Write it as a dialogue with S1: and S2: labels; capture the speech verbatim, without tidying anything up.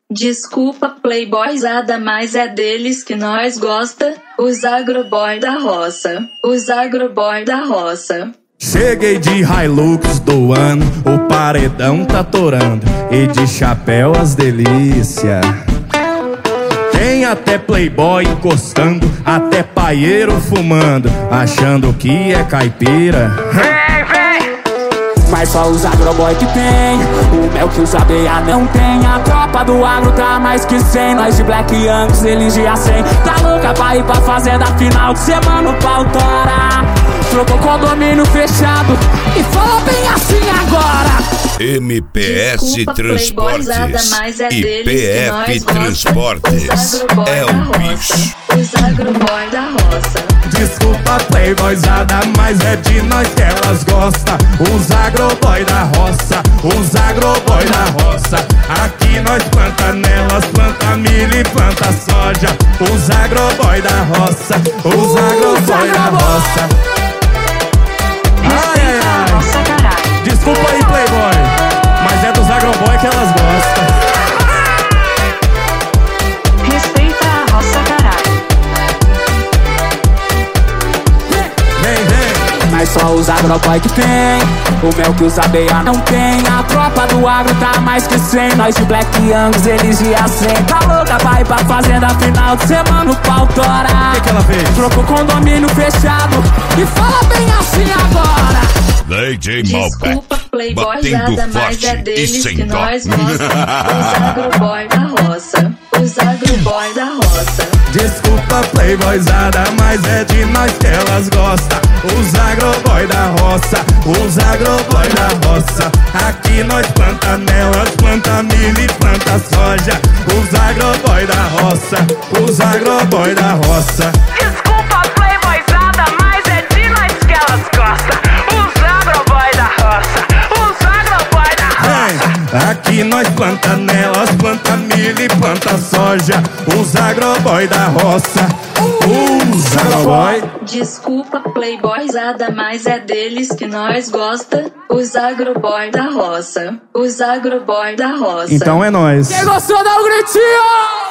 S1: Desculpa, playboyzada, mas é deles que nós gosta. Os agroboy da roça, os agroboy da roça.
S2: Cheguei de Hilux do ano, o paredão tá torando, e de chapéu as delícias. Tem até playboy encostando, até paieiro fumando, achando que é caipira.
S3: Vem, vem! Mas só os agroboy que tem o mel que os abelha não tem. A tropa do agro tá mais que cem. Nós de Black Angus, eles de A cem. Tá louca pra ir pra fazenda final de semana, o pau tora. Trocou condomínio fechado e falou bem assim agora.
S4: M P S
S1: Desculpa,
S4: Transportes
S1: mas é
S4: e P F Transportes é o bicho.
S1: Os agroboy da roça.
S2: Desculpa, playboyzada, mas é de nós que elas gostam. Os agroboy da roça, os agroboy da roça. Aqui nós planta nelas, planta milho e planta soja. Os agroboy da roça, os agroboy da roça. Ai, ai, ai. Desculpa aí, playboy, mas é dos agroboy que elas gostam.
S5: Respeita a roça, caralho.
S2: Vem, vem.
S3: Mas só os agroboy que tem o mel que os abelha não tem. A tropa do agro tá mais que cem. Nós de Black Angus, eles de A cem. Tá louca pra ir pra fazenda final de semana, o pau tora.
S2: O que que ela fez?
S3: Trocou condomínio fechado e fala bem assim agora.
S4: D J Malbec,
S1: Desculpa, playboyzada,
S4: batendo
S1: mas é
S4: forte e
S1: deles
S4: sem
S1: que
S4: dó.
S1: nós gostamos. Os agroboy da roça, os agroboy da roça.
S2: Desculpa, playboyzada, mas é de nós que elas gostam. Os agroboy da roça, os agroboy da roça. Aqui nós planta nelas, planta milho e planta soja. Os agroboy da roça, os agroboy da roça.
S5: Desculpa, playboyzada, mas é de nós que elas gostam. Os agroboy da roça, os agroboy da roça.
S2: Vem, aqui nós planta nelas, planta milho e planta soja. Os agroboy da roça, os agroboy.
S1: Desculpa, playboyzada, mas é deles que nós gosta. Os agroboy da roça, os agroboy da roça.
S2: Então é nóis.
S3: Quem gostou dá um gritinho!